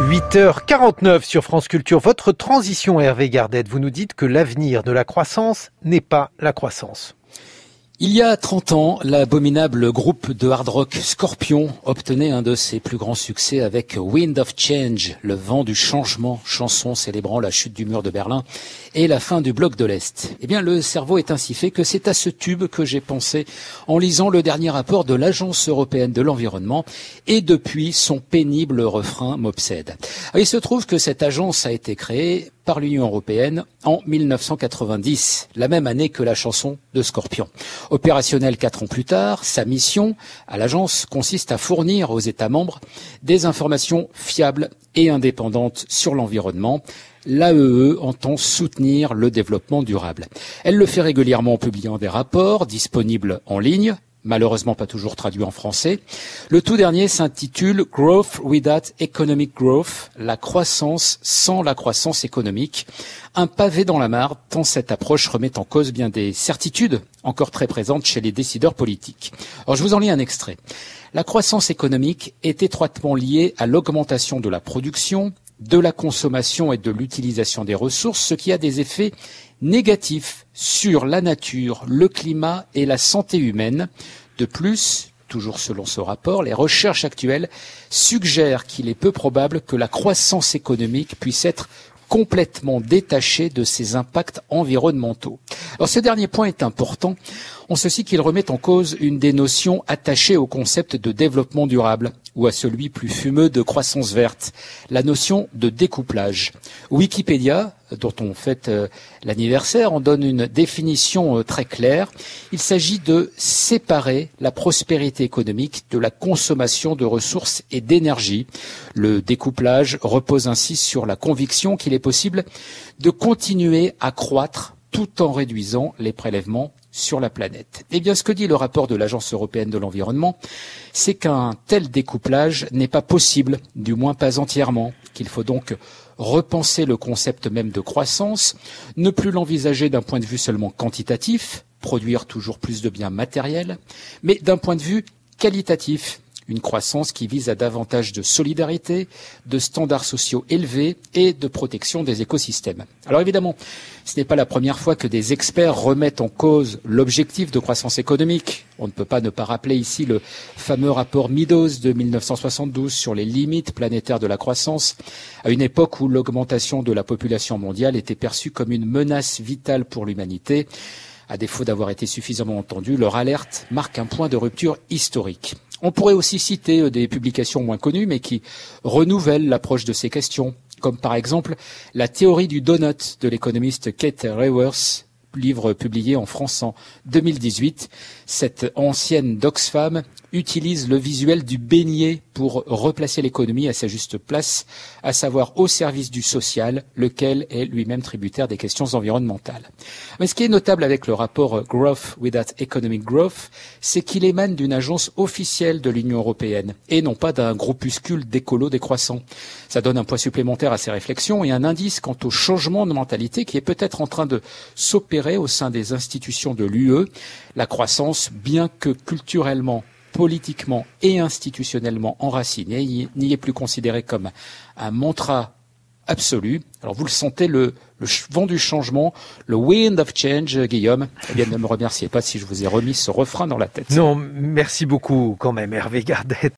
8h49 sur France Culture. Votre transition, Hervé Gardette, vous nous dites que l'avenir de la croissance n'est pas la croissance. Il y a 30 ans, l'abominable groupe de hard rock Scorpions obtenait un de ses plus grands succès avec Wind of Change, le vent du changement, chanson célébrant la chute du mur de Berlin et la fin du bloc de l'Est. Eh bien, le cerveau est ainsi fait que c'est à ce tube que j'ai pensé en lisant le dernier rapport de l'Agence européenne de l'environnement, et depuis, son pénible refrain m'obsède. Il se trouve que cette agence a été créée par l'Union européenne en 1990, la même année que la chanson de Scorpions. Opérationnelle 4 ans plus tard, sa mission à l'agence consiste à fournir aux États membres des informations fiables et indépendantes sur l'environnement. L'AEE entend soutenir le développement durable. Elle le fait régulièrement en publiant des rapports disponibles en ligne, malheureusement pas toujours traduit en français. Le tout dernier s'intitule Growth Without Economic Growth, la croissance sans la croissance économique. Un pavé dans la mare, tant cette approche remet en cause bien des certitudes encore très présentes chez les décideurs politiques. Alors je vous en lis un extrait. La croissance économique est étroitement liée à l'augmentation de la production, de la consommation et de l'utilisation des ressources, ce qui a des effets négatifs sur la nature, le climat et la santé humaine. De plus, toujours selon ce rapport, les recherches actuelles suggèrent qu'il est peu probable que la croissance économique puisse être complètement détachée de ses impacts environnementaux. Alors ce dernier point est important, en ceci qu'il remet en cause une des notions attachées au concept de développement durable, ou à celui plus fumeux de croissance verte, la notion de découplage. Wikipédia, dont on fête l'anniversaire, en donne une définition très claire. Il s'agit de séparer la prospérité économique de la consommation de ressources et d'énergie. Le découplage repose ainsi sur la conviction qu'il est possible de continuer à croître tout en réduisant les prélèvements sur la planète. Eh bien, ce que dit le rapport de l'Agence européenne de l'environnement, c'est qu'un tel découplage n'est pas possible, du moins pas entièrement, qu'il faut donc repenser le concept même de croissance, ne plus l'envisager d'un point de vue seulement quantitatif, produire toujours plus de biens matériels, mais d'un point de vue qualitatif, une croissance qui vise à davantage de solidarité, de standards sociaux élevés et de protection des écosystèmes. Alors évidemment, ce n'est pas la première fois que des experts remettent en cause l'objectif de croissance économique. On ne peut pas ne pas rappeler ici le fameux rapport Meadows de 1972 sur les limites planétaires de la croissance, à une époque où l'augmentation de la population mondiale était perçue comme une menace vitale pour l'humanité. À défaut d'avoir été suffisamment entendus, leur alerte marque un point de rupture historique. On pourrait aussi citer des publications moins connues, mais qui renouvellent l'approche de ces questions, comme par exemple la théorie du donut de l'économiste Kate Raworth, livre publié en France en 2018. Cette ancienne d'Oxfam utilise le visuel du beignet pour replacer l'économie à sa juste place, à savoir au service du social, lequel est lui-même tributaire des questions environnementales. Mais ce qui est notable avec le rapport Growth Without Economic Growth, c'est qu'il émane d'une agence officielle de l'Union européenne et non pas d'un groupuscule d'écolos décroissants. Ça donne un poids supplémentaire à ces réflexions et un indice quant au changement de mentalité qui est peut-être en train de s'opérer au sein des institutions de l'UE. La croissance, bien que culturellement, politiquement et institutionnellement enraciné, n'y est plus considéré comme un mantra absolu. Alors vous le sentez, le vent du changement, le wind of change, Guillaume. Eh bien, ne me remerciez pas si je vous ai remis ce refrain dans la tête. Non, merci beaucoup quand même, Hervé Gardette.